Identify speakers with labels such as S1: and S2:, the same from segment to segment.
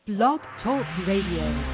S1: Blog Talk Radio.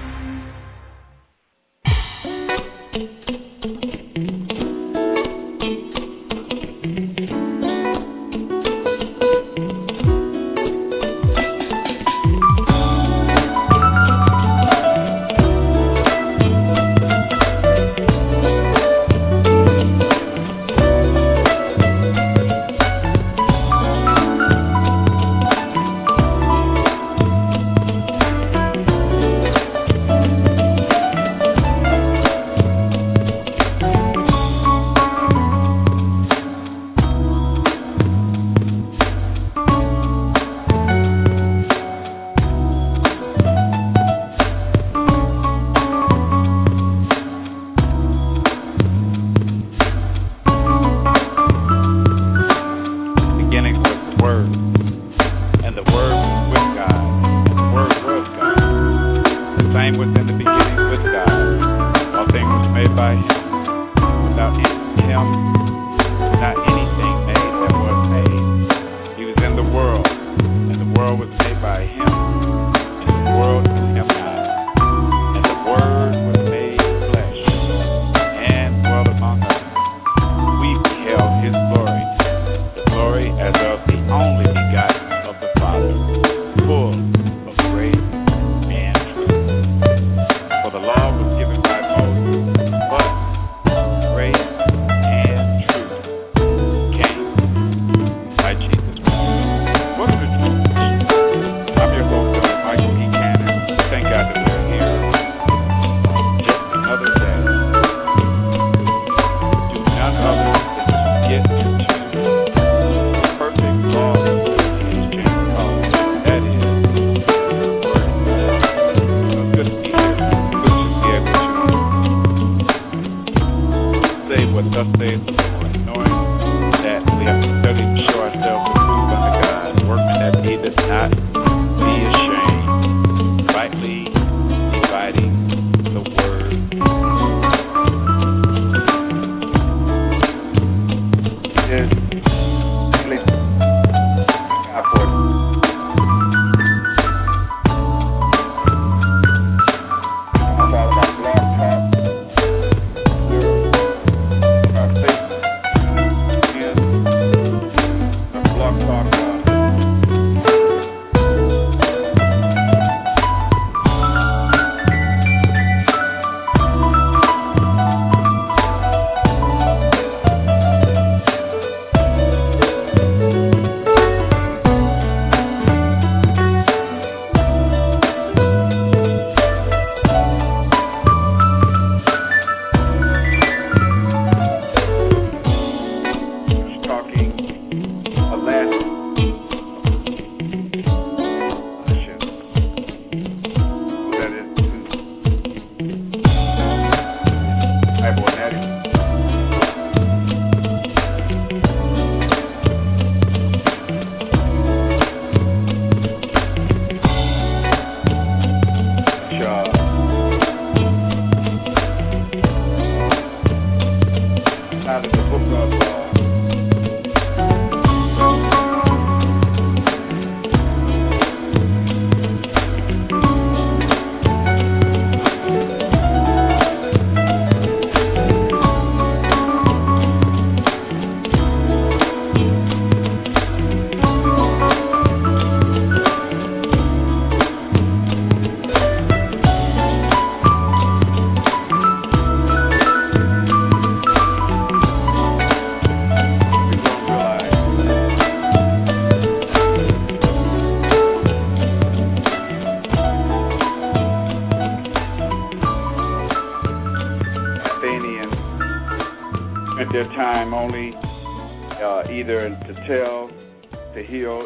S2: Either to tell, to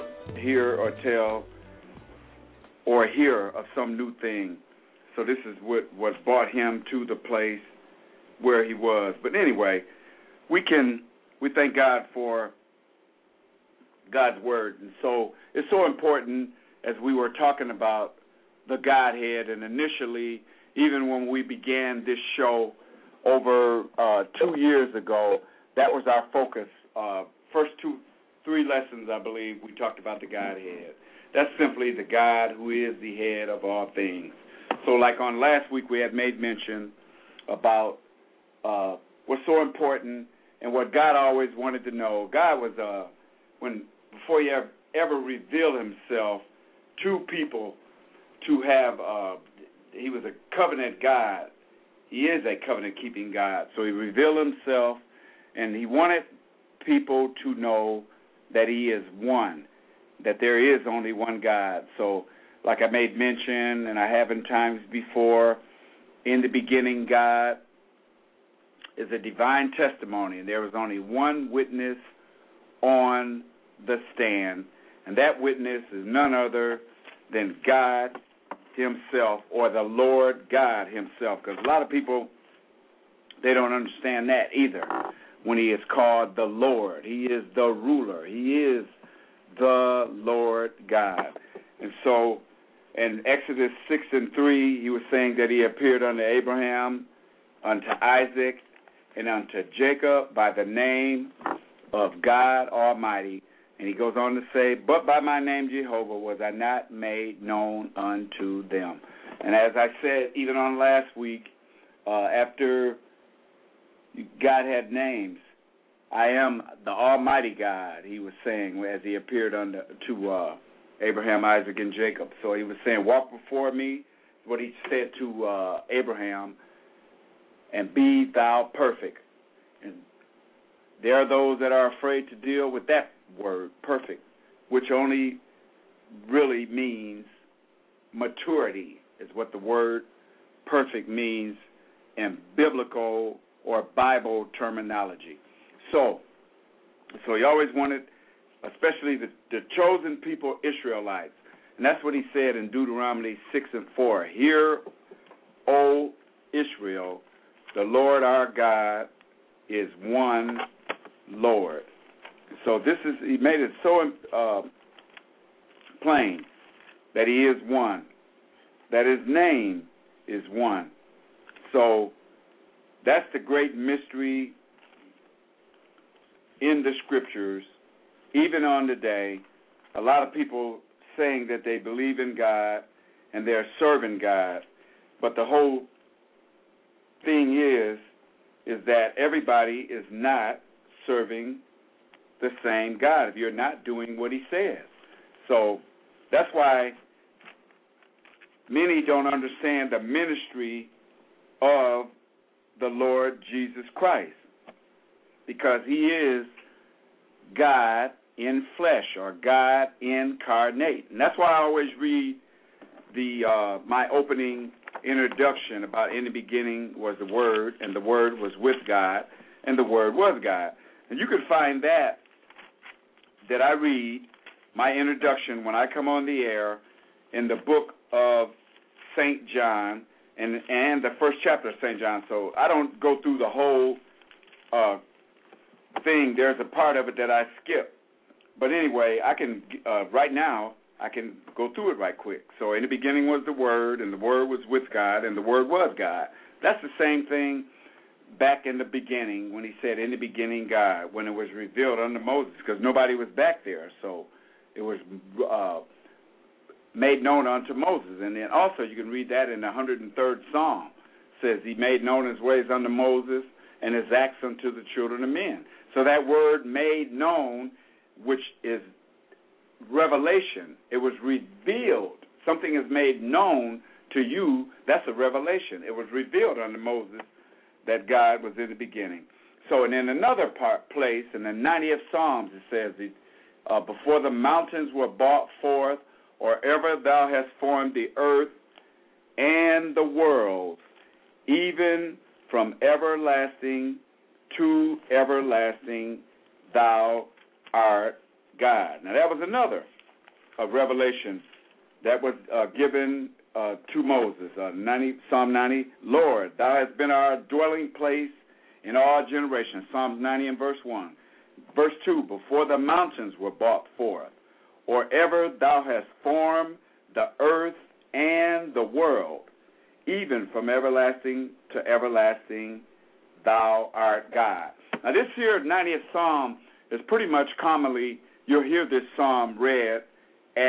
S2: hear or tell, or hear of some new thing. So this is what brought him to the place where he was. But anyway, we thank God for God's word. And so it's so important as we were talking about the Godhead, and initially, even when we began this show over 2 years ago, that was our focus. First 3 lessons, I believe, we talked about the Godhead. That's simply the God who is the head of all things. So like on last week, we had made mention about what's so important and what God always wanted to know. God was, before he ever revealed himself to people to have, he was a covenant God. He is a covenant-keeping God. So he revealed himself, and he wanted people to know that he is one, that there is only one God. So like I made mention, and I have in times before, in the beginning God is a divine testimony, and there was only one witness on the stand, and that witness is none other than God himself, or the Lord God himself, because a lot of people, they don't understand that either. When he is called the Lord, he is the ruler, he is the Lord God. And so in Exodus 6:3, he was saying that he appeared unto Abraham, unto Isaac, and unto Jacob by the name of God Almighty. And he goes on to say, but by my name Jehovah was I not made known unto them. And as I said, even on last week, after God had names, I am the Almighty God, he was saying as he appeared to Abraham, Isaac, and Jacob. So he was saying, walk before me, what he said to Abraham, and be thou perfect. And there are those that are afraid to deal with that word, perfect, which only really means maturity, is what the word perfect means in biblical or Bible terminology. So he always wanted, especially the chosen people, Israelites, and that's what he said in Deuteronomy 6:4. Hear, O Israel, the Lord our God is one Lord. So he made it so plain that he is one, that his name is one. So that's the great mystery in the scriptures. Even on today, a lot of people saying that they believe in God and they're serving God, but the whole thing is that everybody is not serving the same God if you're not doing what he says. So that's why many don't understand the ministry of the Lord Jesus Christ, because he is God in flesh, or God incarnate. And that's why I always read my opening introduction about in the beginning was the Word, and the Word was with God, and the Word was God. And you can find that I read my introduction when I come on the air in the book of St. John and the first chapter of St. John. So I don't go through the whole thing. There's a part of it that I skip. But anyway, I can right now I can go through it right quick. So in the beginning was the Word, and the Word was with God, and the Word was God. That's the same thing back in the beginning when he said, in the beginning God, when it was revealed unto Moses, because nobody was back there. So it was made known unto Moses. And then also you can read that in the 103rd Psalm. It says he made known his ways unto Moses and his acts unto the children of men. So that word made known, which is revelation, it was revealed. Something is made known to you, that's a revelation. It was revealed unto Moses that God was in the beginning. So, and in another place, in the 90th Psalms, it says, before the mountains were brought forth, or ever thou hast formed the earth and the world, even from everlasting to everlasting, thou art God. Now, that was another revelation that was given to Moses. Psalm 90, Lord, thou hast been our dwelling place in all generations. Psalms 90 and verse 1. Verse 2, before the mountains were brought forth, or ever thou hast formed the earth and the world, even from everlasting to everlasting, thou art God. Now, this here 90th Psalm is pretty much commonly, you'll hear this psalm read at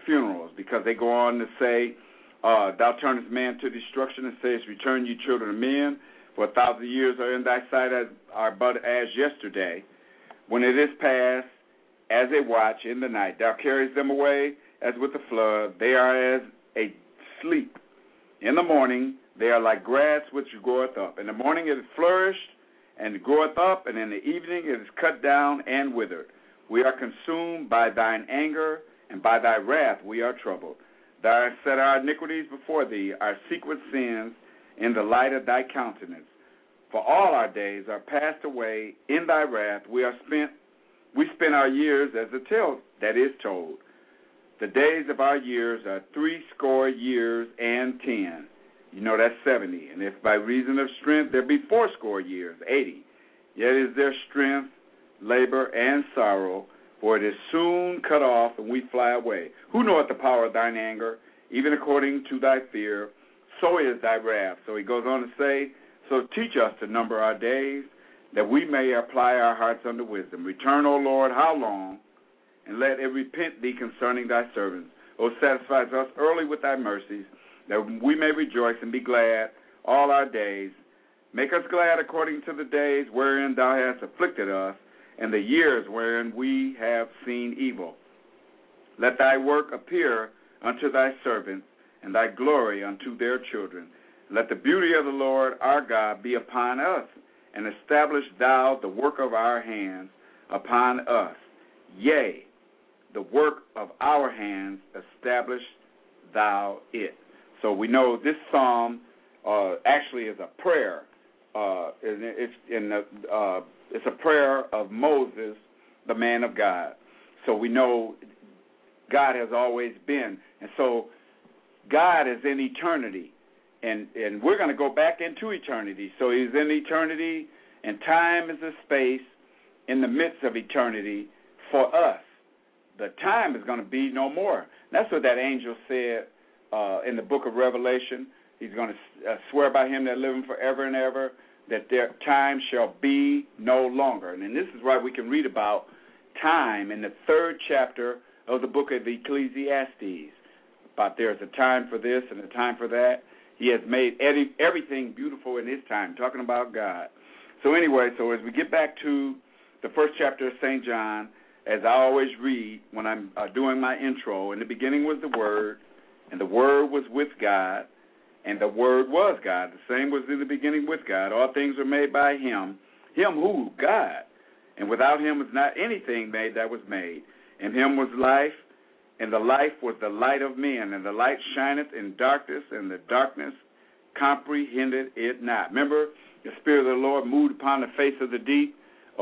S2: funerals, because they go on to say, thou turnest man to destruction and sayest, return ye children of men, for 1,000 years are in thy sight are but as yesterday. When it is past, as a watch in the night, thou carriest them away as with a flood. They are as a sleep. In the morning they are like grass which groweth up. In the morning it is flourished and groweth up, and in the evening it is cut down and withered. We are consumed by thine anger, and by thy wrath we are troubled. Thou hast set our iniquities before thee, our secret sins in the light of thy countenance. For all our days are passed away in thy wrath. We spend our years as a tale that is told. The days of our years are 80 years and 10. You know that's 70. And if by reason of strength there be 80 years, 80. Yet is there strength, labor, and sorrow, for it is soon cut off, and we fly away. Who knoweth the power of thine anger? Even according to thy fear, so is thy wrath. So he goes on to say, so teach us to number our days, that we may apply our hearts unto wisdom. Return, O Lord, how long? And let it repent thee concerning thy servants. O satisfy us early with thy mercies, that we may rejoice and be glad all our days. Make us glad according to the days wherein thou hast afflicted us, and the years wherein we have seen evil. Let thy work appear unto thy servants, and thy glory unto their children. Let the beauty of the Lord our God be upon us, and establish thou the work of our hands upon us. Yea, the work of our hands, establish thou it. So we know this psalm actually is a prayer. It's a prayer of Moses, the man of God. So we know God has always been. And so God is in eternity. And we're going to go back into eternity. So he's in eternity, and time is a space in the midst of eternity for us. The time is going to be no more. That's what that angel said in the book of Revelation. He's going to swear by him that liveth forever and ever, that their time shall be no longer. And this is why we can read about time in the 3rd chapter of the book of Ecclesiastes. About there's a time for this and a time for that. He has made everything beautiful in his time, talking about God. So anyway, so as we get back to the 1st chapter of St. John, as I always read when I'm doing my intro, in the beginning was the Word, and the Word was with God, and the Word was God. The same was in the beginning with God. All things were made by him. Him who? God. And without him was not anything made that was made. In him was life, and the life was the light of men, and the light shineth in darkness, and the darkness comprehended it not. Remember, the Spirit of the Lord moved upon the face of the deep,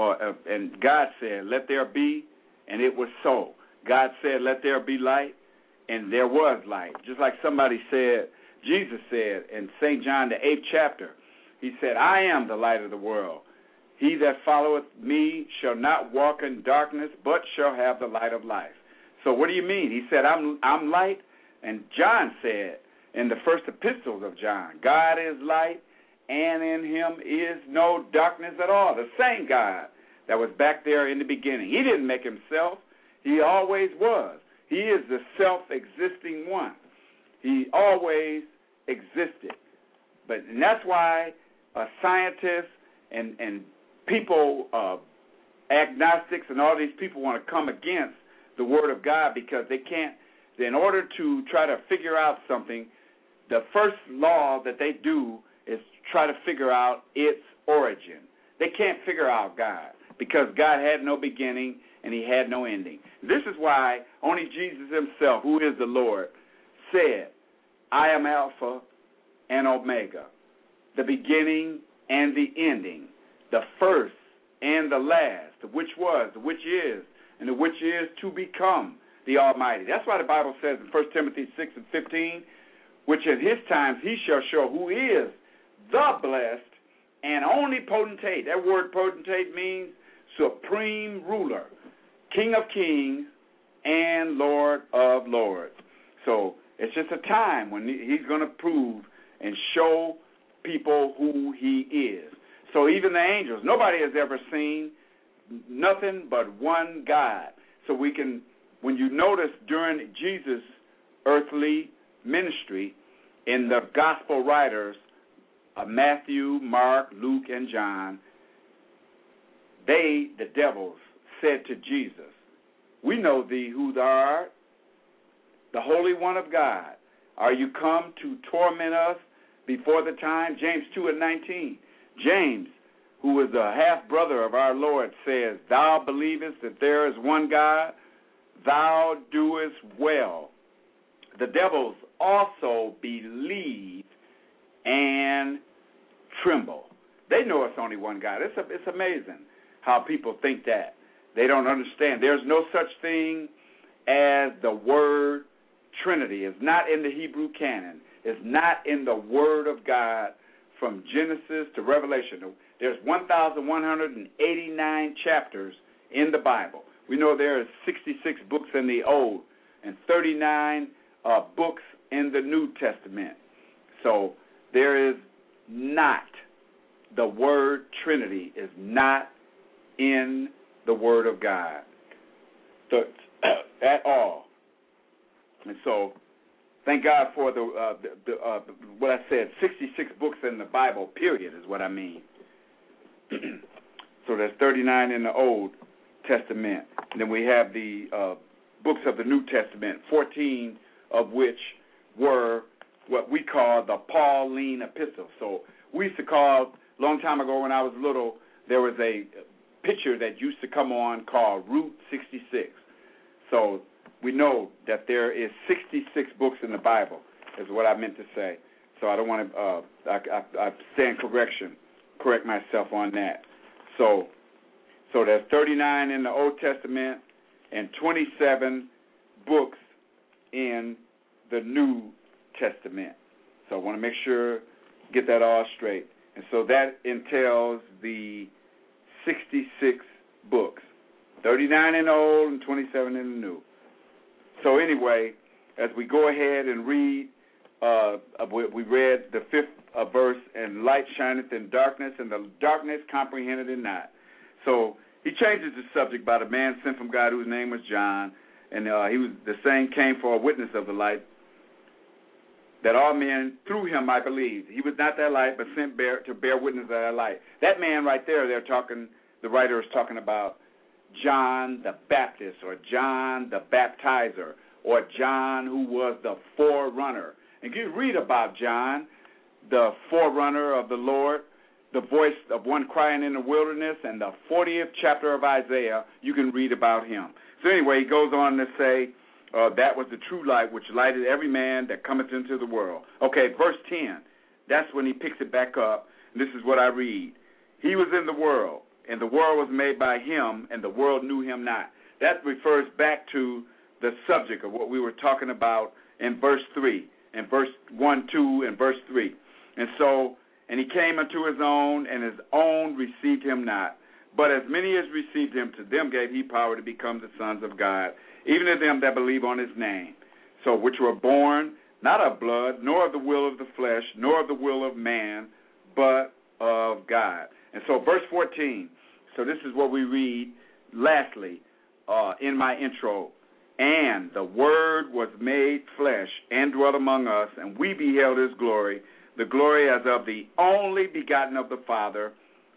S2: and God said, let there be, and it was so. God said, let there be light, and there was light. Just like somebody said, Jesus said in St. John, the 8th chapter, he said, I am the light of the world. He that followeth me shall not walk in darkness, but shall have the light of life. So what do you mean? He said, I'm light. And John said in the first epistles of John, God is light, and in him is no darkness at all. The same God that was back there in the beginning. He didn't make himself. He always was. He is the self-existing one. He always existed. And that's why scientists and people, agnostics and all these people want to come against the Word of God, because they can't, in order to try to figure out something, the first law that they do is try to figure out its origin. They can't figure out God, because God had no beginning and he had no ending. This is why only Jesus himself, who is the Lord, said, I am Alpha and Omega, the beginning and the ending, the first and the last, the which was, the which is, and the which is to become the Almighty. That's why the Bible says in 1 Timothy 6:15, which in his times he shall show who is the blessed and only potentate. That word potentate means supreme ruler, King of kings, and Lord of lords. So it's just a time when he's going to prove and show people who he is. So even the angels, nobody has ever seen nothing but one God. So we can, when you notice during Jesus' earthly ministry in the gospel writers of Matthew, Mark, Luke, and John, they, the devils, said to Jesus, "We know thee who thou art, the Holy One of God. Are you come to torment us before the time?" James 2:19. James, who was the half-brother of our Lord, says, "Thou believest that there is one God, thou doest well." The devils also believe and tremble. They know it's only one God. It's amazing how people think that. They don't understand. There's no such thing as the word Trinity. It's not in the Hebrew canon. It's not in the Word of God from Genesis to Revelation. There's 1,189 chapters in the Bible. We know there are 66 books in the Old and 39 books in the New Testament. So there is not, the word Trinity is not in the Word of God at all. And so thank God for what I said, 66 books in the Bible, period, is what I mean. So there's 39 in the Old Testament. And then we have the books of the New Testament, 14 of which were what we call the Pauline epistles. So we used to call, a long time ago when I was little, there was a picture that used to come on called Route 66. So we know that there is 66 books in the Bible, is what I meant to say. So I don't want to, I stand correct myself on that. So there's 39 in the Old Testament and 27 books in the New Testament. So I want to make sure, get that all straight. And so that entails the 66 books, 39 in the Old and 27 in the New. So anyway, as we go ahead and read, we read the 5th verse, "And light shineth in darkness, and the darkness comprehended it not." So he changes the subject by the man sent from God whose name was John, and he was the same came for a witness of the light, that all men through him might believe. He was not that light, but sent to bear witness of that light. That man right there, the writer is talking about John the Baptist, or John the Baptizer, or John who was the forerunner. And you read about John, the forerunner of the Lord, the voice of one crying in the wilderness, and the 40th chapter of Isaiah, you can read about him. So anyway, he goes on to say, that was the true light which lighted every man that cometh into the world. Okay, verse 10, that's when he picks it back up. And this is what I read. "He was in the world, and the world was made by him, and the world knew him not." That refers back to the subject of what we were talking about in verse 3, in verse 1, 2, and verse 3. And he came unto his own, and his own received him not. But as many as received him, to them gave he power to become the sons of God, even to them that believe on his name. So which were born not of blood, nor of the will of the flesh, nor of the will of man, but of God. And so verse 14, so this is what we read lastly in my intro. "And the Word was made flesh and dwelt among us, and we beheld his glory, the glory as of the only begotten of the Father,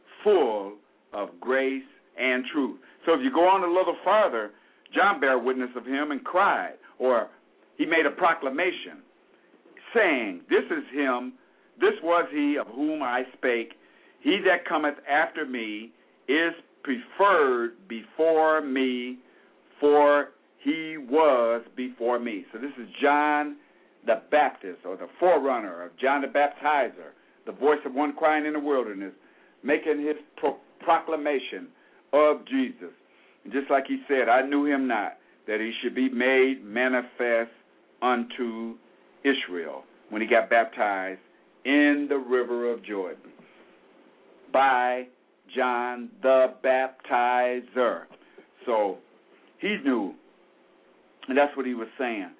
S2: full of grace and truth." So if you go on a little farther, John bare witness of him and cried, or he made a proclamation, saying, "This is him, this was he of whom I spake. He that cometh after me is preferred before me, for he was before me." So this is John the Baptist, or the forerunner of John the Baptizer, the voice of one crying in the wilderness, making his proclamation of Jesus. And just like he said, "I knew him not, that he should be made manifest unto Israel," when he got baptized in the river of Jordan by John the Baptizer. So he knew, and that's what he was saying.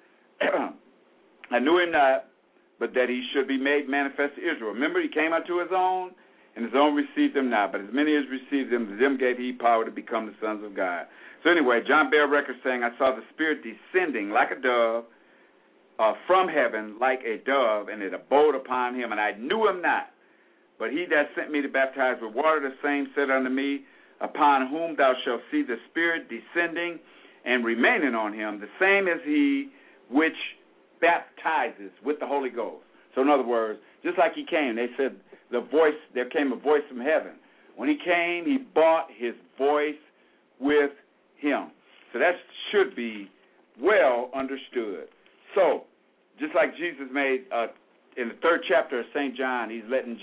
S2: "I knew him not, but that he should be made manifest to Israel." Remember, he came unto his own, and his own received him not. But as many as received him, to them gave he power to become the sons of God. So anyway, John bare record saying, "I saw the Spirit descending like a dove, from heaven like a dove, and it abode upon him, and I knew him not. But he that sent me to baptize with water, the same said unto me, upon whom thou shalt see the Spirit descending and remaining on him, the same is he which baptizes with the Holy Ghost. So in other words, just like he came, they said there came a voice from heaven. When he came, he brought his voice with him. So that should be well understood. So, just like Jesus made in the 3rd chapter of St. John, he's letting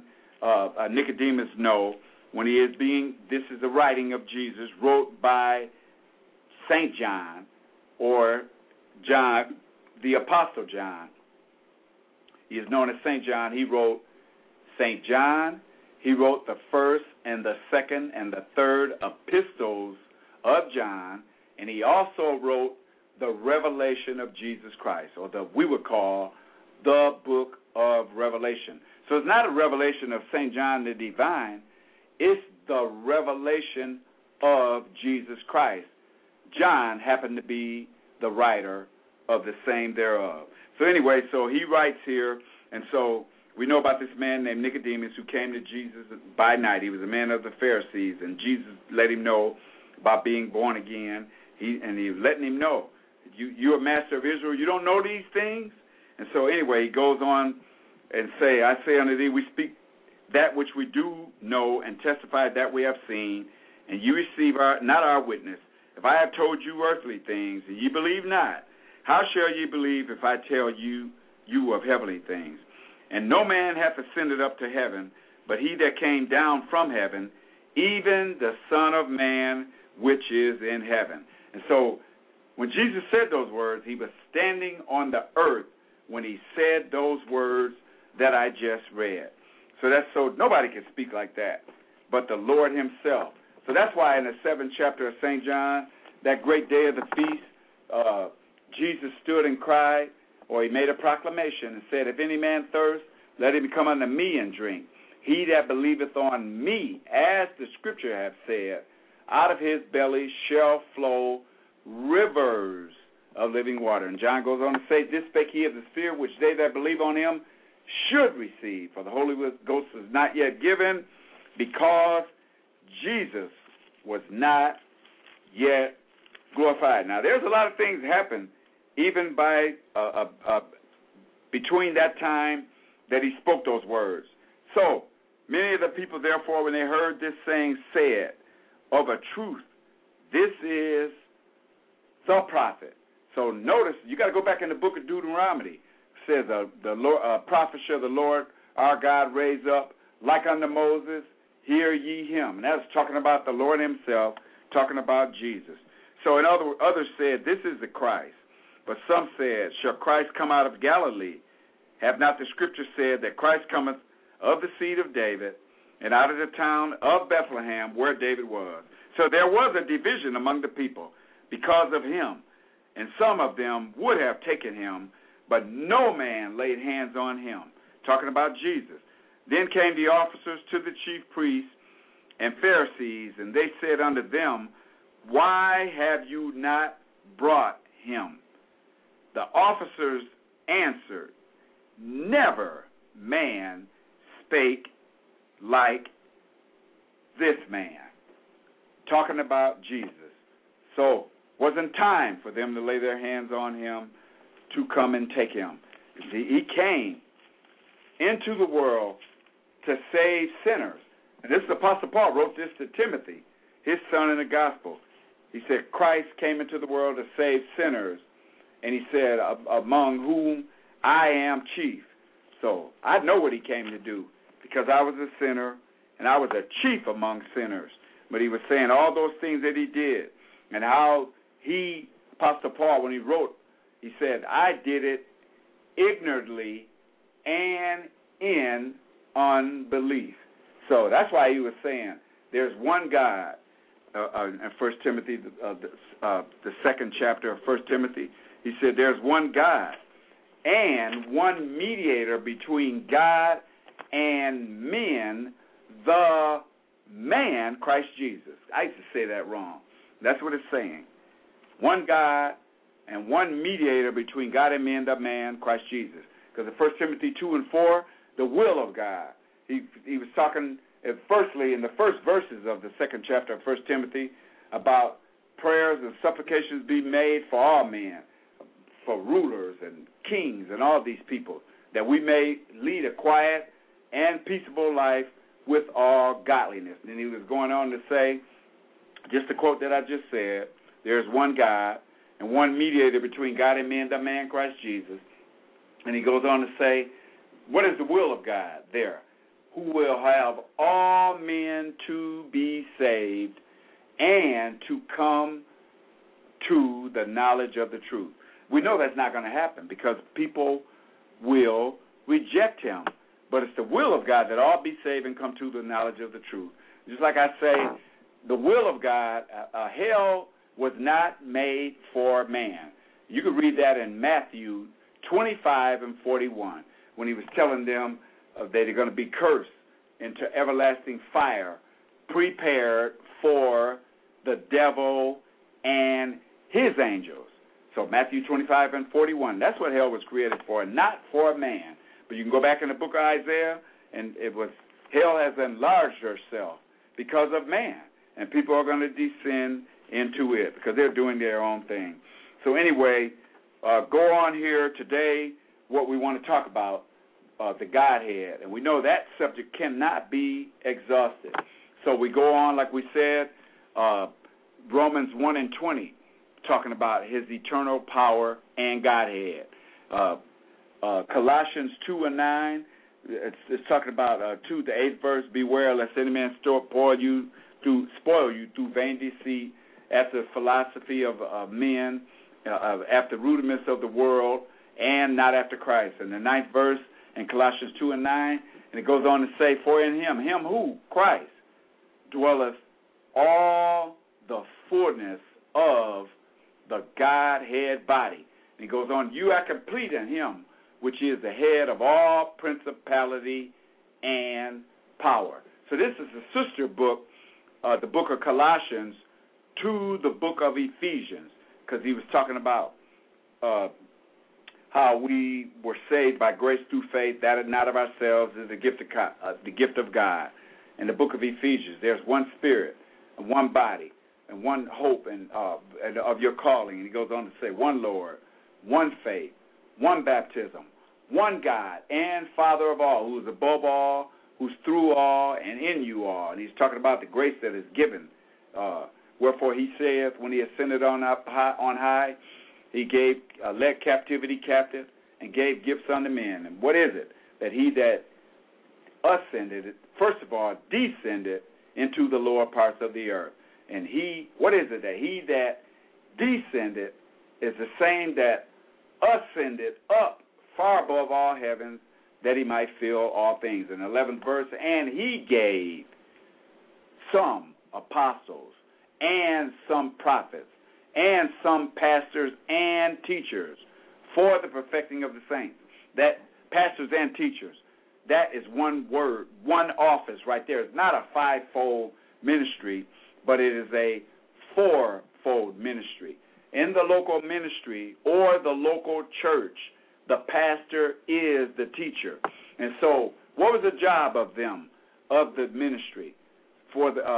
S2: Nicodemus know when he is this is a writing of Jesus wrote by St. John, or John, the Apostle John. He is known as St. John. He wrote St. John. He wrote the 1st and the 2nd and the 3rd epistles of John, and he also wrote the Revelation of Jesus Christ, or we would call the book of Revelation. So it's not a revelation of St. John the Divine, it's the revelation of Jesus Christ. John happened to be the writer of the same thereof. So anyway, so he writes here, and so we know about this man named Nicodemus who came to Jesus by night. He was a man of the Pharisees, and Jesus let him know about being born again, and he was letting him know, you're a master of Israel, you don't know these things? And so anyway, he goes on and I say unto thee, we speak that which we do know and testify that we have seen, and you receive not our witness. If I have told you earthly things, and ye believe not, how shall ye believe if I tell you of heavenly things? And no man hath ascended up to heaven, but he that came down from heaven, even the Son of Man which is in heaven. And so when Jesus said those words, he was standing on the earth when he said those words that I just read. So nobody can speak like that but the Lord himself. So that's why in the 7th chapter of St. John, that great day of the feast, Jesus stood and cried, or he made a proclamation and said, if any man thirst, let him come unto me and drink. He that believeth on me, as the scripture hath said, out of his belly shall flow rivers of living water. And John goes on to say, this spake he of the Spirit, which they that believe on him should receive. For the Holy Ghost is not yet given, because Jesus was not yet glorified. Now, there's a lot of things happen even by between that time that he spoke those words. So, many of the people, therefore, when they heard this saying, said, of a truth, this is the prophet. So notice, you got to go back in the book of Deuteronomy. It says, the Lord, prophet shall the Lord our God raise up, like unto Moses, hear ye him. And that's talking about the Lord himself, talking about Jesus. So in others said, this is the Christ. But some said, shall Christ come out of Galilee? Have not the scripture said that Christ cometh of the seed of David, and out of the town of Bethlehem, where David was? So there was a division among the people because of him. And some of them would have taken him, but no man laid hands on him. Talking about Jesus. Then came the officers to the chief priests and Pharisees, and they said unto them, why have you not brought him? The officers answered, never man spake like this man. Talking about Jesus. So, wasn't time for them to lay their hands on him to come and take him. He came into the world to save sinners. And this Apostle Paul wrote this to Timothy, his son in the gospel. He said, Christ came into the world to save sinners. And he said, among whom I am chief. So I know what he came to do, because I was a sinner and I was a chief among sinners. But he was saying all those things that he did, and how he, Apostle Paul, when he wrote, he said, I did it ignorantly and in unbelief. So that's why he was saying there's one God. In 1 Timothy, the 2nd chapter of 1 Timothy, he said there's one God and one mediator between God and men, the man, Christ Jesus. I used to say that wrong. That's what it's saying. One God and one mediator between God and men, the man, Christ Jesus. Because in 1 Timothy 2 and 4, the will of God. He was talking, firstly, in the first verses of the second chapter of 1 Timothy, about prayers and supplications be made for all men, for rulers and kings and all these people, that we may lead a quiet and peaceable life with all godliness. And he was going on to say, just the quote that I just said, there's one God and one mediator between God and men, the man Christ Jesus. And he goes on to say, what is the will of God there? Who will have all men to be saved and to come to the knowledge of the truth. We know that's not going to happen because people will reject him. But it's the will of God that all be saved and come to the knowledge of the truth. Just like I say, the will of God, hell was not made for man. You can read that in Matthew 25 and 41 when he was telling them that they're going to be cursed into everlasting fire prepared for the devil and his angels. So Matthew 25 and 41, that's what hell was created for, not for man. But you can go back in the book of Isaiah, and it was hell has enlarged herself because of man. And people are going to descend into it because they're doing their own thing. So anyway, go on here today, what we want to talk about, the Godhead. And we know that subject cannot be exhausted. So we go on, like we said, Romans 1 and 20, talking about his eternal power and Godhead. Colossians 2 and 9, it's talking about 2, the 8th verse, beware lest any man spoil you through vain deceit, after the philosophy of men, after rudiments of the world, and not after Christ. And the 9th verse in Colossians 2 and 9, and it goes on to say, for in him who? Christ, dwelleth all the fullness of the Godhead body. And he goes on, you are complete in him, which is the head of all principality and power. So this is the sister book, the book of Colossians, to the book of Ephesians, because he was talking about how we were saved by grace through faith, that is not of ourselves, is the gift of God. In the book of Ephesians, there's one spirit and one body and one hope and of your calling. And he goes on to say, one Lord, one faith, one baptism, one God and Father of all, who is above all, who's through all, and in you all. And he's talking about the grace that is given. Wherefore he saith, when he ascended on high, he gave led captivity captive and gave gifts unto men. And what is it? That he that ascended, first of all, descended into the lower parts of the earth. And what is it? That he that descended is the same that ascended up far above all heavens, that he might fill all things. In the 11th verse, and he gave some apostles and some prophets and some pastors and teachers for the perfecting of the saints. That pastors and teachers, that is one word, one office right there. It's not a fivefold ministry, but it is a fourfold ministry. In the local ministry or the local church, the pastor is the teacher. And so what was the job of them, of the ministry, for the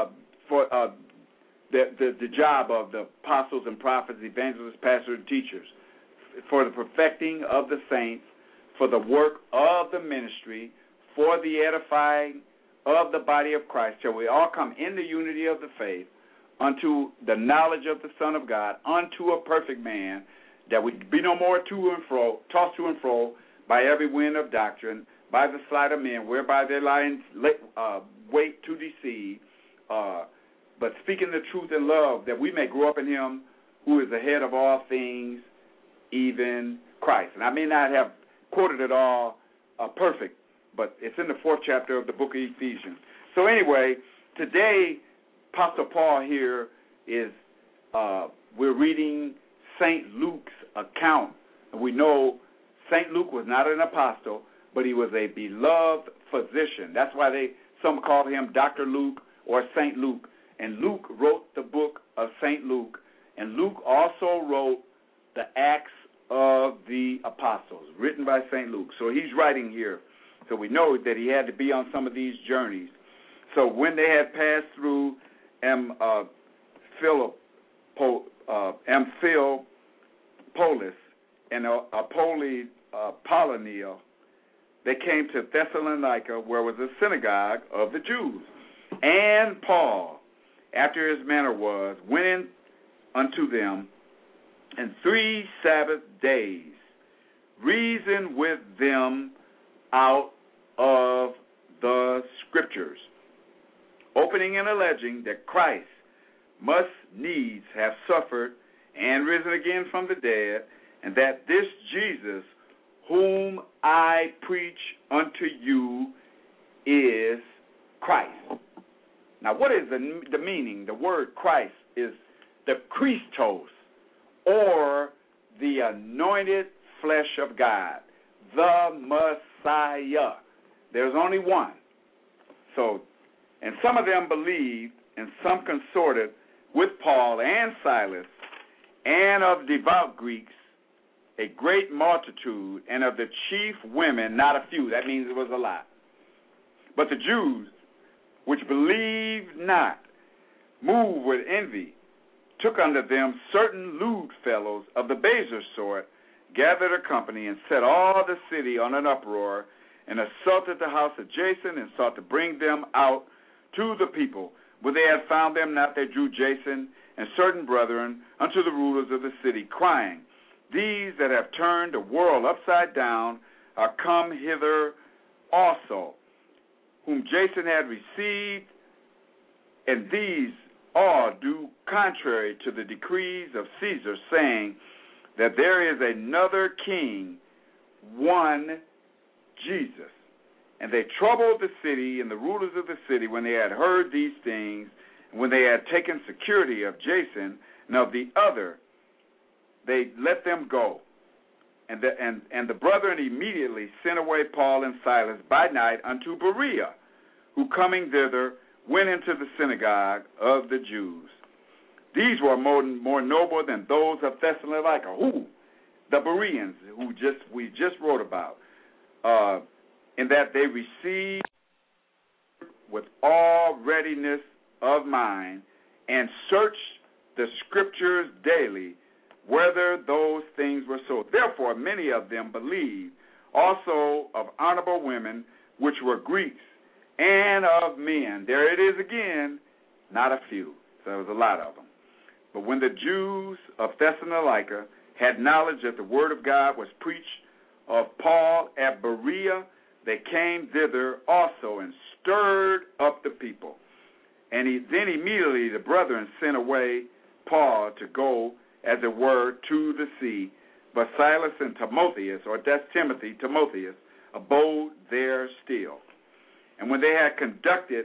S2: job of the apostles and prophets, evangelists, pastors, and teachers, for the perfecting of the saints, for the work of the ministry, for the edifying of the body of Christ, till we all come in the unity of the faith, unto the knowledge of the Son of God, unto a perfect man, that we be no more tossed to and fro by every wind of doctrine, by the sleight of men, whereby they wait to deceive, but speaking the truth in love, that we may grow up in him who is the head of all things, even Christ. And I may not have quoted it all perfect, but it's in the 4th chapter of the book of Ephesians. So anyway, today, Apostle Paul here is, we're reading St. Luke's account. And we know St. Luke was not an apostle, but he was a beloved physician. That's why some call him Dr. Luke or St. Luke. And Luke wrote the book of St. Luke. And Luke also wrote the the Acts of the Apostles, written by St. Luke. So he's writing here. So we know that he had to be on some of these journeys. So when they had passed through Amphipolis and Apollonia, they came to Thessalonica, where was a synagogue of the Jews. And Paul, after his manner was, went in unto them, and 3 Sabbath days reasoned with them out of the Scriptures, opening and alleging that Christ must needs have suffered and risen again from the dead, and that this Jesus, whom I preach unto you, is Christ. Now, what is the meaning? The word Christ is the Christos, or the anointed flesh of God, the Messiah. There's only one. So, and some of them believed, and some consorted with Paul and Silas, and of devout Greeks, a great multitude, and of the chief women, not a few. That means it was a lot. But the Jews, which believed not, moved with envy, took unto them certain lewd fellows of the baser sort, gathered a company, and set all the city on an uproar, and assaulted the house of Jason, and sought to bring them out to the people. When they had found them not, they drew Jason and certain brethren unto the rulers of the city, crying, These that have turned the world upside down are come hither also, whom Jason had received, and these all do contrary to the decrees of Caesar, saying that there is another king, one Jesus. And they troubled the city and the rulers of the city when they had heard these things, and when they had taken security of Jason and of the other, they let them go. And the brethren immediately sent away Paul and Silas by night unto Berea, who coming thither went into the synagogue of the Jews. These were more noble than those of Thessalonica, who the Bereans, who we just wrote about, in that they received with all readiness of mind and searched the Scriptures daily, whether those things were so. Therefore, many of them believed, also of honorable women, which were Greeks, and of men. There it is again, not a few. So there was a lot of them. But when the Jews of Thessalonica had knowledge that the word of God was preached of Paul at Berea, they came thither also and stirred up the people. And then immediately the brethren sent away Paul to go, as it were, to the sea. But Silas and Timotheus, or that's Timothy, Timotheus, abode there still. And when they had conducted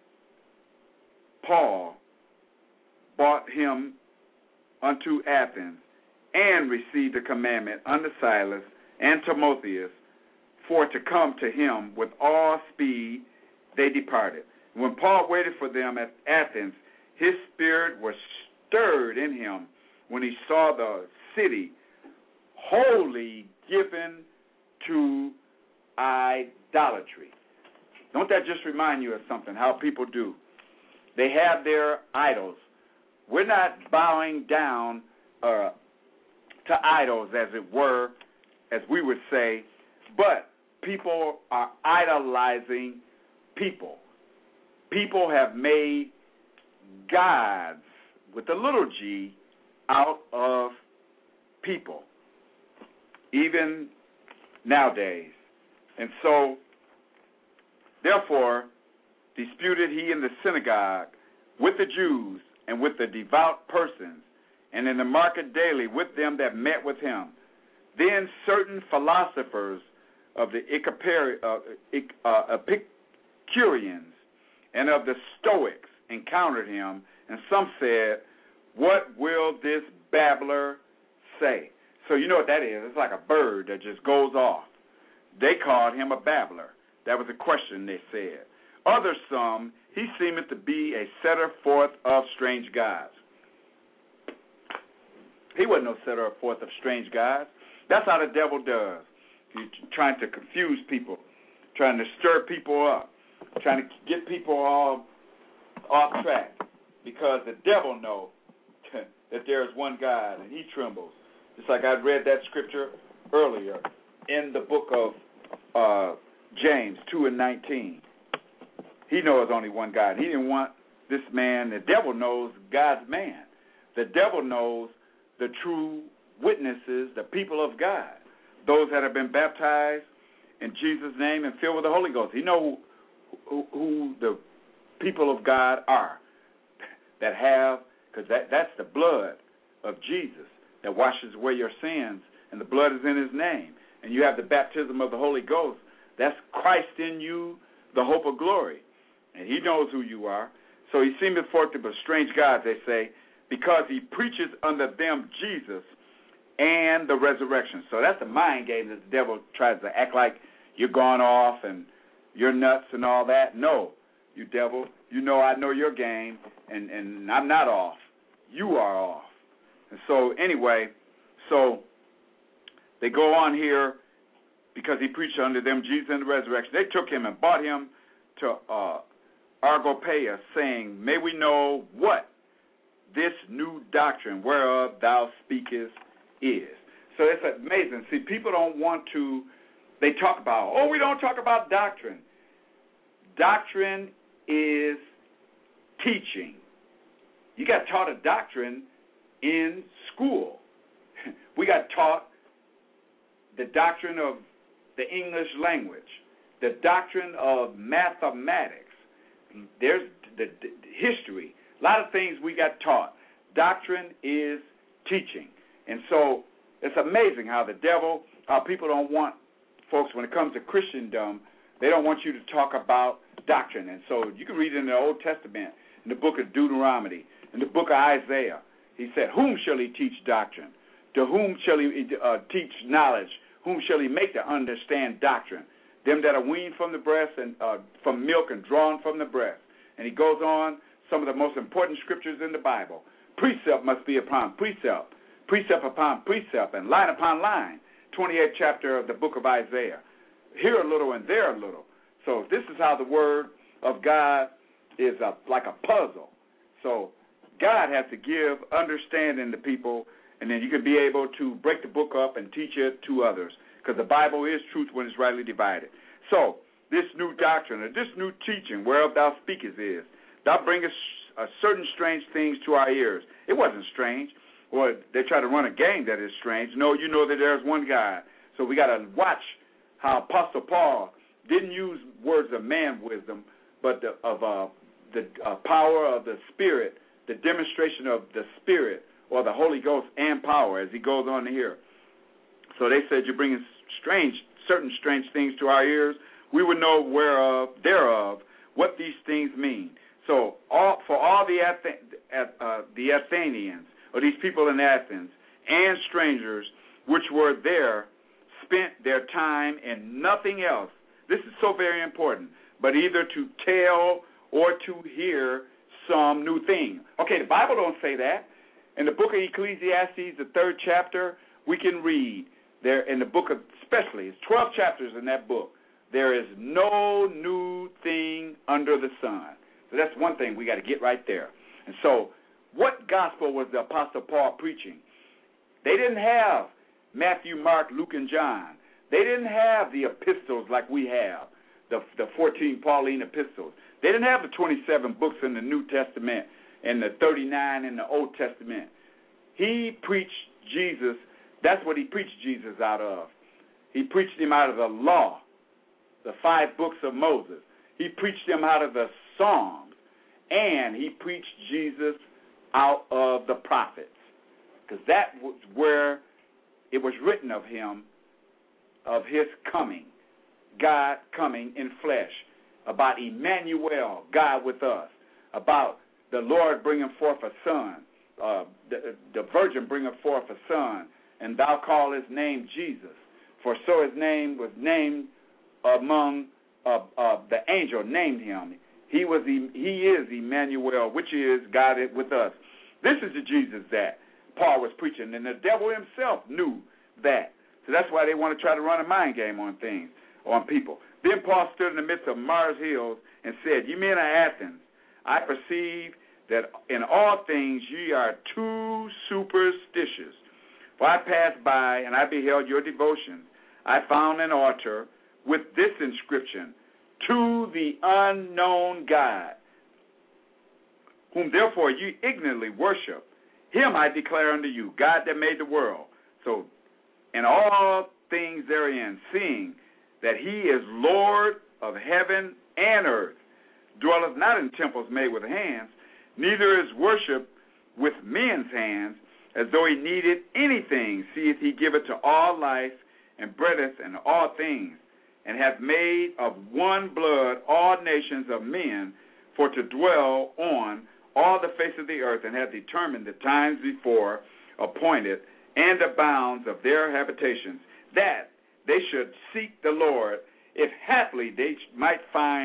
S2: Paul, brought him unto Athens, and received a commandment unto Silas and Timotheus for to come to him with all speed, they departed. When Paul waited for them at Athens, his spirit was stirred in him when he saw the city wholly given to idolatry. Don't that just remind you of something, how people do? They have their idols. We're not bowing down to idols, as it were, as we would say, but people are idolizing people. People have made gods, with a little g, out of people, even nowadays. And so, therefore, disputed he in the synagogue with the Jews and with the devout persons, and in the market daily with them that met with him. Then certain philosophers of the Epicureans and of the Stoics encountered him, and some said, What will this babbler say? So you know what that is. It's like a bird that just goes off. They called him a babbler. That was a question they said. Others some, he seemeth to be a setter forth of strange gods. He wasn't no setter forth of strange gods. That's how the devil does. He's trying to confuse people, trying to stir people up, trying to get people all off track, because the devil knows that there is one God, and he trembles. Just like I read that scripture earlier in the book of James 2:19. He knows only one God. He didn't want this man. The devil knows God's man. The devil knows the true witnesses, the people of God, those that have been baptized in Jesus' name and filled with the Holy Ghost. He knows who the people of God are that have, because that's the blood of Jesus that washes away your sins, and the blood is in his name. And you have the baptism of the Holy Ghost. That's Christ in you, the hope of glory. And he knows who you are. So he seemeth forth to be strange gods, they say, because he preaches unto them Jesus and the resurrection. So that's a mind game that the devil tries to act like you're gone off and you're nuts and all that. No, you devil, you know I know your game, and I'm not off. You are off. And so anyway, so they go on here because he preached unto them Jesus and the resurrection. They took him and brought him to Argopaeus, saying, may we know what this new doctrine whereof thou speakest is. So it's amazing. See, people don't want to, they talk about, we don't talk about doctrine. Doctrine is teaching. You got taught a doctrine in school. We got taught the doctrine of the English language, the doctrine of mathematics. There's the history. A lot of things we got taught. Doctrine is teaching. And so it's amazing how the devil, how people don't want, folks, when it comes to Christendom, they don't want you to talk about doctrine. And so you can read it in the Old Testament, in the book of Deuteronomy, in the book of Isaiah. He said, whom shall he teach doctrine? To whom shall he teach knowledge? Whom shall he make to understand doctrine? Them that are weaned from the breast and from milk and drawn from the breast. And he goes on, some of the most important scriptures in the Bible. Precept must be upon precept, precept upon precept, and line upon line. 28th chapter of the book of Isaiah. Here a little and there a little. So this is how the word of God is like a puzzle. So God has to give understanding to people, and then you can be able to break the book up and teach it to others, because the Bible is truth when it's rightly divided. So this new doctrine, or this new teaching, whereof thou speakest is, thou bringest certain strange things to our ears. It wasn't strange. Or they try to run a game that is strange. No, you know that there's one God. So we got to watch how Apostle Paul didn't use words of man wisdom, but of the power of the Spirit, the demonstration of the Spirit or the Holy Ghost and power, as he goes on here. So they said, you're bringing certain strange things to our ears. We would know thereof, what these things mean. So for all the Athenians, or these people in Athens, and strangers which were there, spent their time in nothing else. This is so very important, but either to tell or to hear some new thing. Okay, the Bible don't say that. In the book of Ecclesiastes, the 3rd chapter, we can read there in the book of, especially, it's 12 chapters in that book. There is no new thing under the sun. So that's one thing we got to get right there. And so, what gospel was the Apostle Paul preaching? They didn't have Matthew, Mark, Luke, and John. They didn't have the epistles like we have, the 14 Pauline epistles. They didn't have the 27 books in the New Testament and the 39 in the Old Testament. He preached Jesus. That's what he preached Jesus out of. He preached him out of the law, the 5 books of Moses. He preached him out of the Psalms, and he preached Jesus out of the prophets, because that was where it was written of him, of his coming, God coming in flesh, about Emmanuel, God with us, about the Lord bringing forth a son, the virgin bringing forth a son, and thou call his name Jesus, for so his name was named among the angel named him. He is Emmanuel, which is God with us. This is the Jesus that Paul was preaching, and the devil himself knew that. So that's why they want to try to run a mind game on things, on people. Then Paul stood in the midst of Mars Hills and said, "You men of Athens, I perceive that in all things ye are too superstitious. For I passed by, and I beheld your devotion. I found an altar with this inscription, To the unknown God, whom therefore ye ignorantly worship. Him I declare unto you, God that made the world. So, in all things therein, seeing that he is Lord of heaven and earth, dwelleth not in temples made with hands, neither is worship with men's hands, as though he needed anything, seeth he giveth to all life, and breatheth and all things, and hath made of one blood all nations of men, for to dwell on all the face of the earth, and hath determined the times before appointed, and the bounds of their habitations, that they should seek the Lord, if haply they might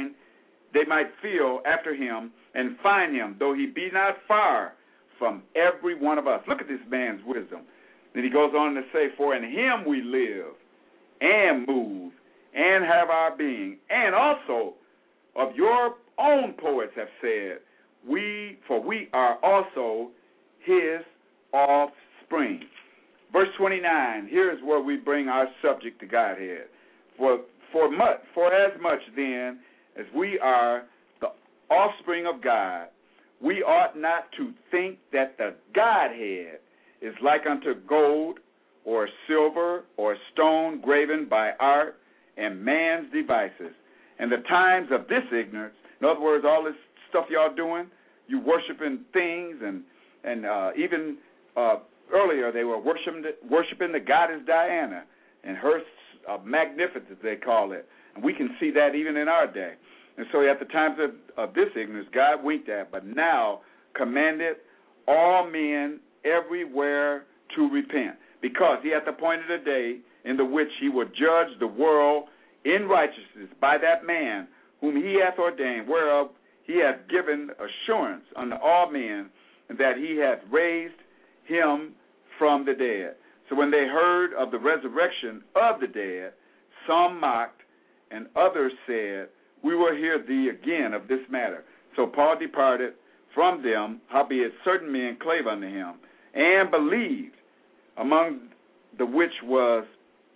S2: feel after him, and find him, though he be not far from every one of us. Look at this man's wisdom. Then he goes on to say, For in him we live, and move, and have our being. And also of your own poets have said, for we are also his offspring. Verse 29, here is where we bring our subject to Godhead. For as much then as we are the offspring of God, we ought not to think that the Godhead is like unto gold or silver or stone graven by art and man's devices. And the times of this ignorance, in other words, all this stuff y'all doing, you worshiping things, and even earlier they were worshiping the goddess Diana and her magnificence, they call it. And we can see that even in our day. And so at the times of this ignorance, God winked at, but now commanded all men everywhere to repent, because he hath appointed a day in the which he will judge the world in righteousness by that man whom he hath ordained, whereof he hath given assurance unto all men, and that he hath raised him from the dead. So when they heard of the resurrection of the dead, some mocked, and others said, We will hear thee again of this matter. So Paul departed from them, howbeit certain men clave unto him, and believed, among the which was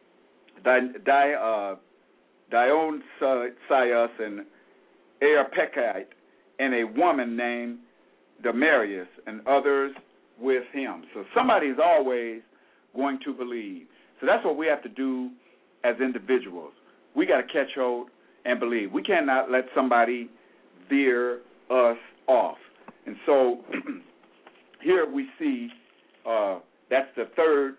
S2: Dionysius and Areopagite, and a woman named Damaris, and others with him. So somebody is always going to believe. So that's what we have to do as individuals. We got to catch hold and believe. We cannot let somebody veer us off. And so here we see that's the third,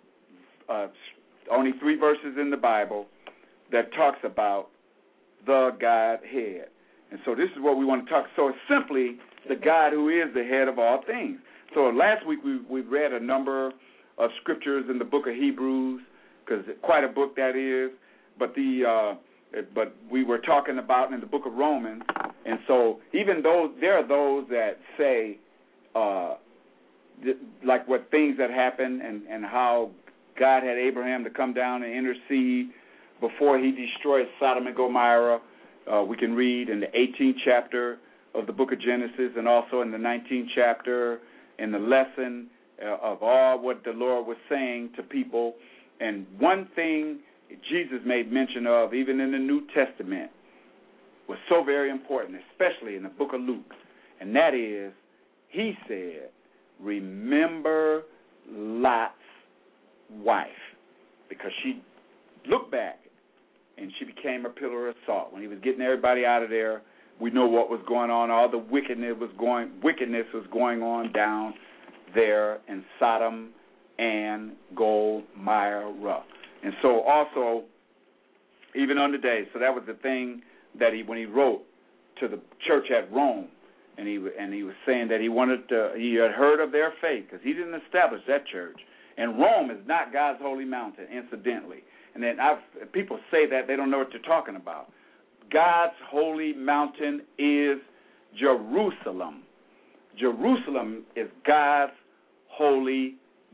S2: only 3 verses in the Bible that talks about the Godhead. And so this is what we want to talk. So it's simply the God who is the head of all things. So last week we read a number of scriptures in the book of Hebrews, because quite a book that is. But we were talking about in the book of Romans. And so even though there are those that say like what things that happened and how God had Abraham to come down and intercede before he destroyed Sodom and Gomorrah. We can read in the 18th chapter of the book of Genesis, and also in the 19th chapter in the lesson of all what the Lord was saying to people. And one thing Jesus made mention of, even in the New Testament, was so very important, especially in the book of Luke. And that is, he said, remember Lot's wife, because she looked back and she became a pillar of salt. When he was getting everybody out of there, we know what was going on. All the wickedness was going on down there in Sodom and Gomorrah. And so also, even on the day, so that was the thing that when he wrote to the church at Rome, and he was saying that he had heard of their faith, because he didn't establish that church. And Rome is not God's holy mountain, incidentally. And then people say that, they don't know what they're talking about. God's holy mountain is Jerusalem. Jerusalem is God's holy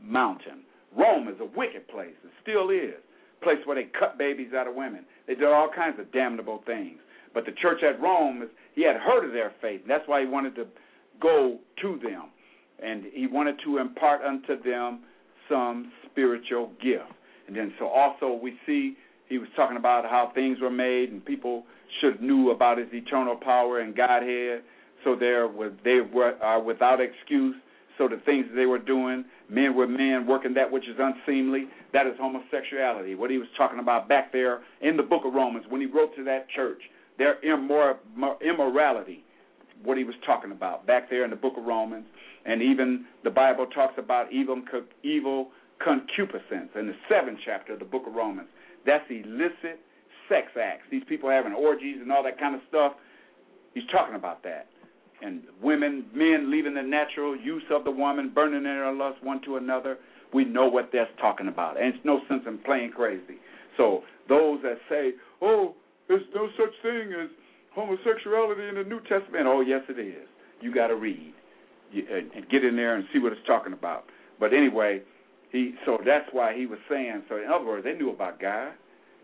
S2: mountain. Rome is a wicked place. It still is. A place where they cut babies out of women. They did all kinds of damnable things. But the church at Rome, he had heard of their faith. And that's why he wanted to go to them. And he wanted to impart unto them some spiritual gift. And then so also we see he was talking about how things were made and people should knew about his eternal power and Godhead. So they are without excuse. So the things that they were doing, men were men working that which is unseemly, that is homosexuality. What he was talking about back there in the book of Romans when he wrote to that church, their immorality, what he was talking about back there in the book of Romans. And even the Bible talks about evil concupiscence in the 7th chapter of the book of Romans. That's illicit sex acts. These people having orgies and all that kind of stuff. He's talking about that. And men leaving the natural use of the woman, burning in their lust one to another. We know what that's talking about. And it's no sense in playing crazy. So those that say, oh, there's no such thing as homosexuality in the New Testament. Oh, yes, it is. You got to read and get in there and see what it's talking about. But anyway, so that's why he was saying, so in other words, they knew about God.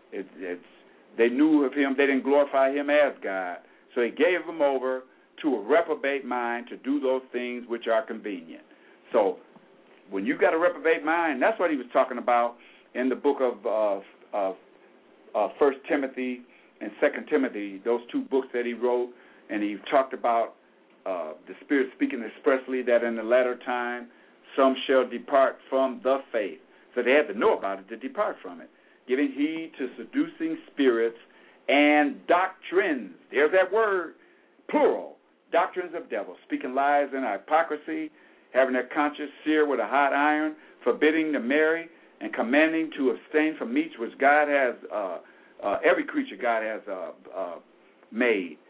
S2: They knew of him. They didn't glorify him as God. So he gave them over to a reprobate mind to do those things which are convenient. So when you got a reprobate mind, that's what he was talking about in the book of 1 Timothy and 2 Timothy, those two books that he wrote, and he talked about the Spirit speaking expressly that in the latter time some shall depart from the faith. So they had to know about it to depart from it, giving heed to seducing spirits and doctrines. There's that word, plural. Doctrines of devils, speaking lies and hypocrisy, having their conscience seared with a hot iron, forbidding to marry, and commanding to abstain from meats which God has, every creature God has made,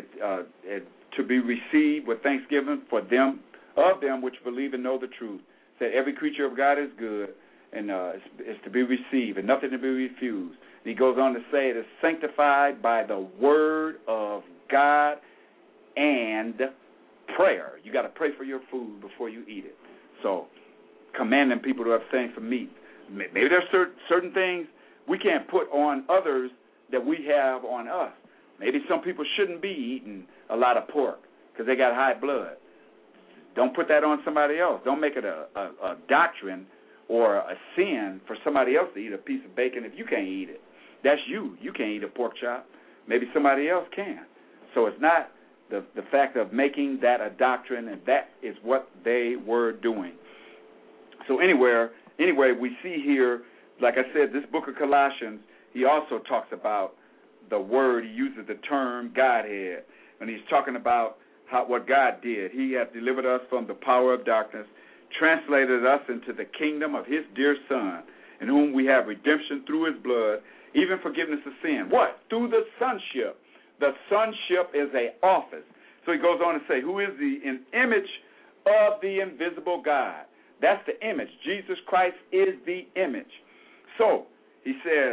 S2: to be received with thanksgiving for them, of them which believe and know the truth. That every creature of God is good and is to be received and nothing to be refused. And he goes on to say it is sanctified by the word of God and prayer. You got to pray for your food before you eat it. So, commanding people to abstain from meat. Maybe there's certain things we can't put on others that we have on us. Maybe some people shouldn't be eating a lot of pork because they got high blood. Don't put that on somebody else. Don't make it a doctrine or a sin for somebody else to eat a piece of bacon if you can't eat it. That's you. You can't eat a pork chop. Maybe somebody else can. So it's not the fact of making that a doctrine, and that is what they were doing. So anyway, we see here, like I said, this book of Colossians, he also talks about the word. He uses the term Godhead, and he's talking about what God did. He hath delivered us from the power of darkness, translated us into the kingdom of his dear Son, in whom we have redemption through his blood, even forgiveness of sin. What? Through the sonship. The sonship is an office. So he goes on to say, who is the image of the invisible God? That's the image. Jesus Christ is the image. So he says,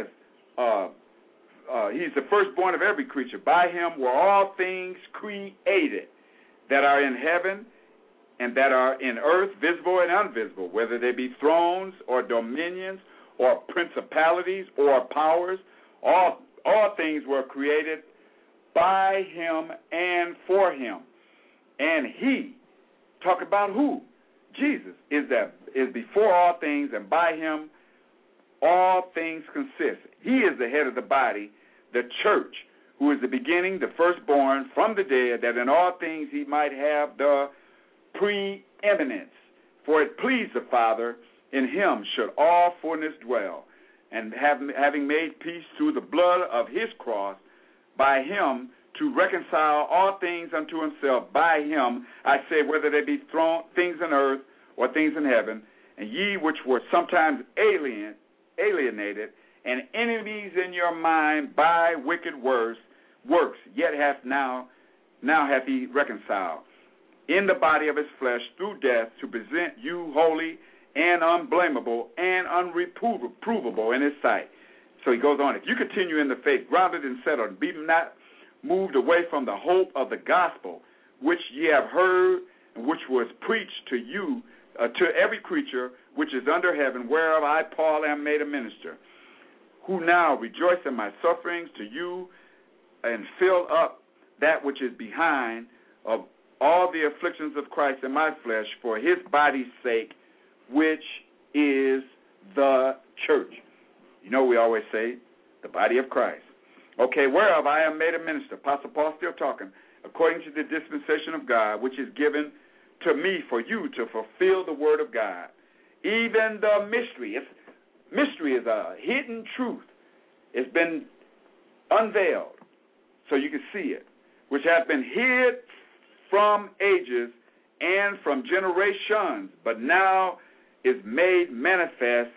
S2: he's the firstborn of every creature. By him were all things created that are in heaven and that are in earth, visible and invisible, whether they be thrones or dominions or principalities or powers. All things were created by him and for him. And he, talk about who? Jesus is before all things, and by him all things consist. He is the head of the body, the church, who is the beginning, the firstborn from the dead, that in all things he might have the preeminence. For it pleased the Father, in him should all fullness dwell. And having made peace through the blood of his cross, by him to reconcile all things unto himself. By him, I say, whether they be things in earth or things in heaven, and ye which were sometimes alienated and enemies in your mind by wicked works, yet now hath he reconciled in the body of his flesh through death, to present you holy and unblameable and unreprovable in his sight. So he goes on, if you continue in the faith, grounded and settled, be not moved away from the hope of the gospel, which ye have heard, and which was preached to you, to every creature, which is under heaven, whereof I, Paul, am made a minister, who now rejoice in my sufferings to you and fill up that which is behind of all the afflictions of Christ in my flesh for his body's sake, which is the church. You know, we always say the body of Christ. Okay, whereof I am made a minister. Apostle Paul still talking. According to the dispensation of God, which is given to me for you to fulfill the word of God. Even the mystery. Mystery is a hidden truth. It's been unveiled so you can see it, which has been hid from ages and from generations, but now is made manifest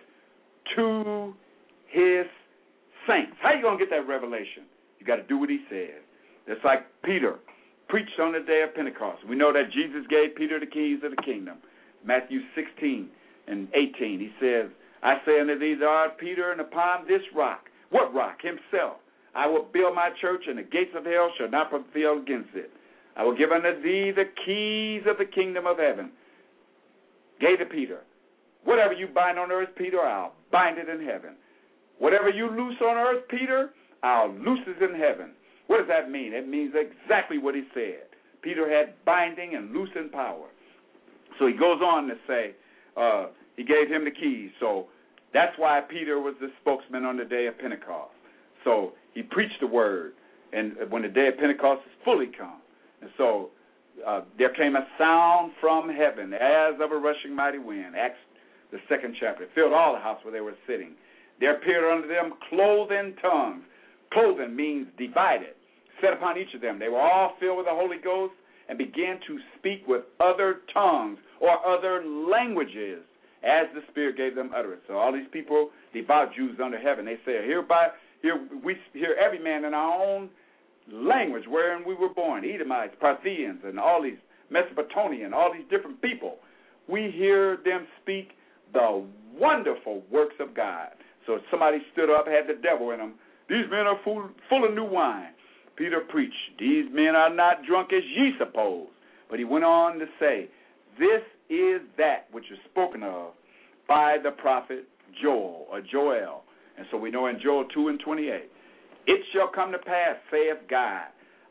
S2: to his saints. How you going to get that revelation? You got to do what he says. It's like Peter preached on the day of Pentecost. We know that Jesus gave Peter the keys of the kingdom. Matthew 16 and 18, he says, I say unto thee, thou art Peter, and upon this rock, what rock? Himself. I will build my church, and the gates of hell shall not prevail against it. I will give unto thee the keys of the kingdom of heaven. Gave to Peter. Whatever you bind on earth, Peter, I'll bind it in heaven. Whatever you loose on earth, Peter, I'll loose it in heaven. What does that mean? It means exactly what he said. Peter had binding and loosing power. So he goes on to say, he gave him the keys. So that's why Peter was the spokesman on the day of Pentecost. So he preached the word, and when the day of Pentecost is fully come. And so there came a sound from heaven as of a rushing mighty wind. Acts, the 2nd chapter. It filled all the house where they were sitting. There appeared unto them cloven tongues. Cloven means divided. Set upon each of them. They were all filled with the Holy Ghost and began to speak with other tongues or other languages as the Spirit gave them utterance. So all these people, devout Jews under heaven, they say, we hear every man in our own language wherein we were born, Edomites, Parthians, and all these Mesopotamian, all these different people. We hear them speak the wonderful works of God. So somebody stood up, had the devil in them. These men are full of new wine. Peter preached, these men are not drunk as ye suppose. But he went on to say, this is that which is spoken of by the prophet Joel, or Joel. And so we know in Joel 2 and 28, it shall come to pass, saith God,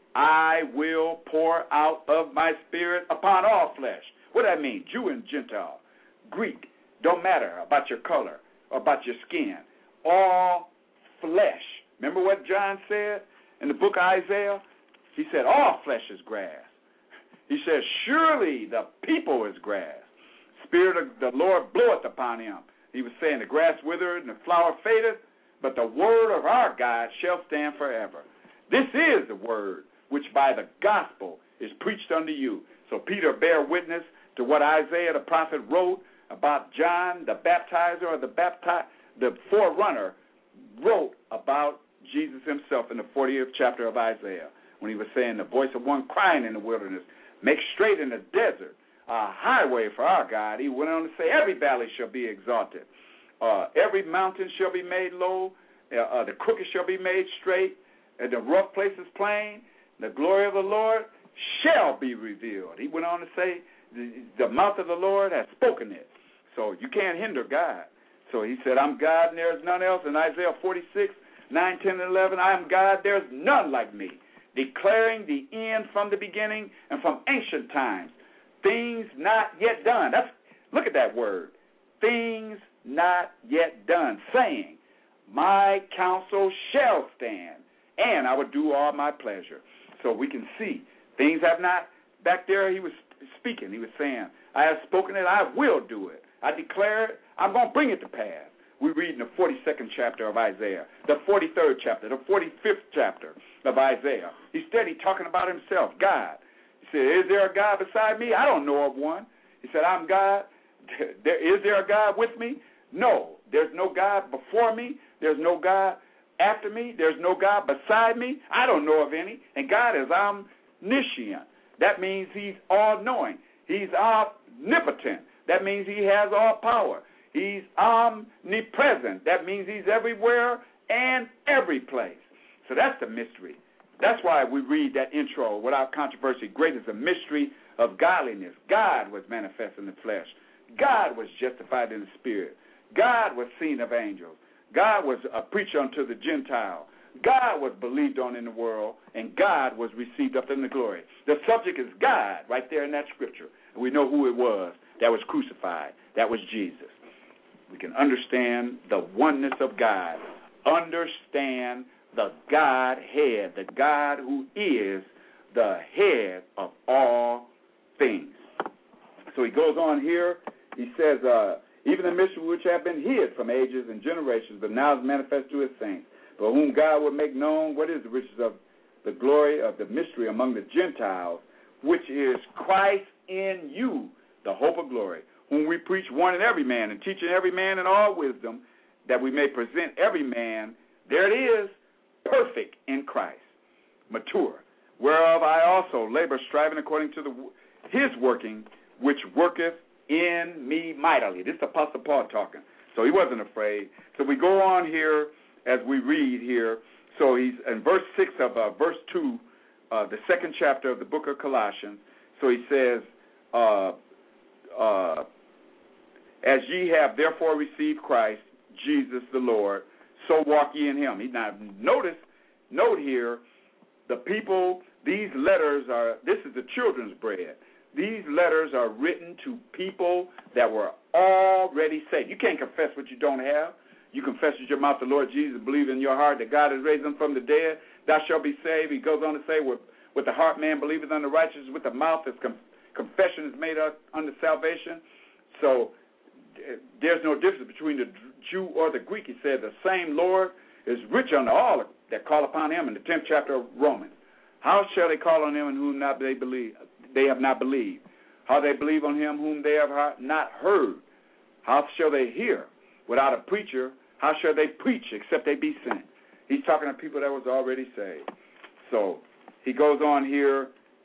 S2: I will pour out of my spirit upon all flesh. What does that mean? Jew and Gentile, Greek, don't matter about your color or about your skin. All flesh. Remember what John said in the book of Isaiah? He said, all flesh is grass. He says, surely the people is grass. Spirit of the Lord bloweth upon him. He was saying, the grass withereth and the flower fadeth, but the word of our God shall stand forever. This is the word which by the gospel is preached unto you. So Peter bear witness to what Isaiah the prophet wrote about John the baptizer, or the forerunner, wrote about Jesus himself in the 40th chapter of Isaiah, when he was saying, the voice of one crying in the wilderness, make straight in the desert a highway for our God. He went on to say, every valley shall be exalted. Every mountain shall be made low. The crooked shall be made straight. And the rough places plain. The glory of the Lord shall be revealed. He went on to say, the mouth of the Lord has spoken it. So you can't hinder God. So he said, I'm God and there is none else. In Isaiah 46, 9, 10, and 11, I am God, there is none like me. Declaring the end from the beginning and from ancient times. Things not yet done. Look at that word. Things not yet done. Saying, my counsel shall stand, and I will do all my pleasure. So we can see things have not. Back there he was speaking. He was saying, I have spoken it, I will do it. I declare it, I'm going to bring it to pass. We read in the 42nd chapter of Isaiah, the 43rd chapter, the 45th chapter of Isaiah. He's steady talking about himself, God. He said, is there a God beside me? I don't know of one. He said, I'm God. Is there a God with me? No. There's no God before me. There's no God after me. There's no God beside me. I don't know of any. And God is omniscient. That means he's all-knowing. He's omnipotent. That means he has all power. He's omnipresent. That means he's everywhere and every place. So that's the mystery. That's why we read that intro without controversy. Great is the mystery of godliness. God was manifest in the flesh. God was justified in the Spirit. God was seen of angels. God was a preacher unto the Gentile. God was believed on in the world, and God was received up in the glory. The subject is God right there in that scripture. And we know who it was that was crucified. That was Jesus. We can understand the oneness of God. Understand the Godhead, the God who is the head of all things. So he goes on here. He says, even the mystery which have been hid from ages and generations, but now is manifest to his saints, for whom God would make known what is the riches of the glory of the mystery among the Gentiles, which is Christ in you, the hope of glory, whom we preach one and every man, and teaching every man in all wisdom, that we may present every man, there it is, perfect in Christ, mature, whereof I also labor, striving according to his working, which worketh in me mightily. This is Apostle Paul talking. So he wasn't afraid. So we go on here as we read here. So he's in verse 6 of verse 2, the second chapter of the book of Colossians. So he says, as ye have therefore received Christ, Jesus the Lord, so walk ye in him. Now, note here, the people, these letters are, this is the children's bread. These letters are written to people that were already saved. You can't confess what you don't have. You confess with your mouth the Lord Jesus, believe in your heart that God has raised him from the dead, thou shalt be saved. He goes on to say, with the heart man believeth unto righteousness, with the mouth is confession is made unto salvation. So there's no difference between the Jew or the Greek. He said the same Lord is rich unto all that call upon him in the 10th chapter of Romans. How shall they call on him in whom not they believe? They have not believed. How they believe on him whom they have not heard? How shall they hear without a preacher? How shall they preach except they be sent? He's talking to people that was already saved. So he goes on here,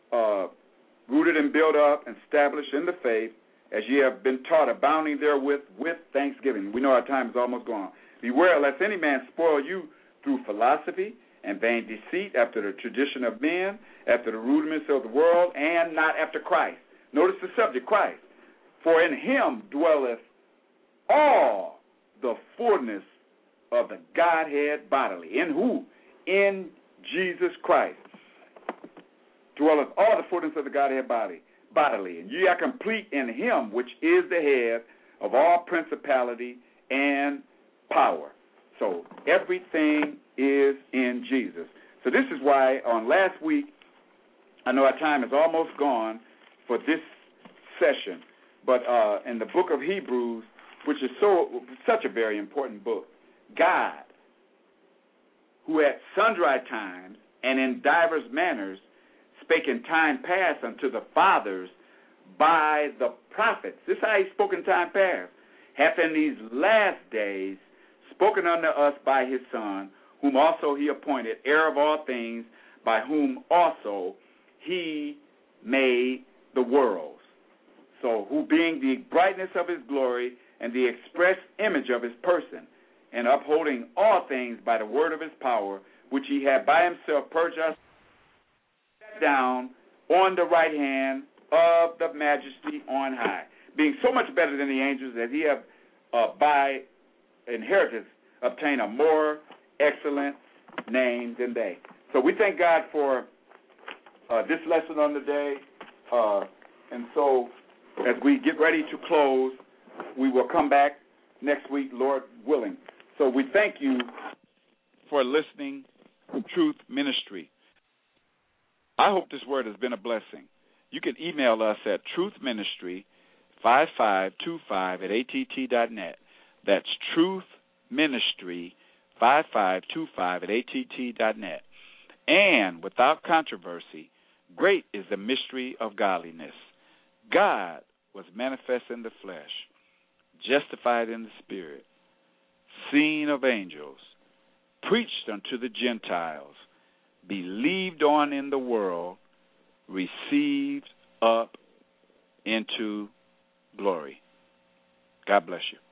S2: rooted and built up and established in the faith, as ye have been taught, abounding therewith with thanksgiving. We know our time is almost gone. Beware lest any man spoil you through philosophy and vain deceit, after the tradition of men, after the rudiments of the world, and not after Christ. Notice the subject, Christ. For in him dwelleth all the fullness of the Godhead bodily. In who? In Jesus Christ dwelleth all the fullness of the Godhead bodily. And ye are complete in him, which is the head of all principality and power. So everything is in Jesus. So this is why on last week, I know our time is almost gone for this session, but in the book of Hebrews, which is such a very important book, God, who at sundry times and in divers manners spake in time past unto the fathers by the prophets. This is how he spoke in time past. Hath in these last days spoken unto us by his Son, whom also he appointed heir of all things, by whom also he made the worlds. So, who being the brightness of his glory and the express image of his person, and upholding all things by the word of his power, which he had by himself purged us, sat down on the right hand of the majesty on high, being so much better than the angels, that he have by inheritance obtained a more excellent name than they. So we thank God for this lesson on the day. And so as we get ready to close, we will come back next week, Lord willing. So we thank you for listening to Truth Ministry. I hope this word has been a blessing. You can email us at truthministry5525@att.net. That's truthministry5525@att.net. And without controversy, great is the mystery of godliness. God was manifest in the flesh, justified in the spirit, seen of angels, preached unto the Gentiles, believed on in the world, received up into glory. God bless you.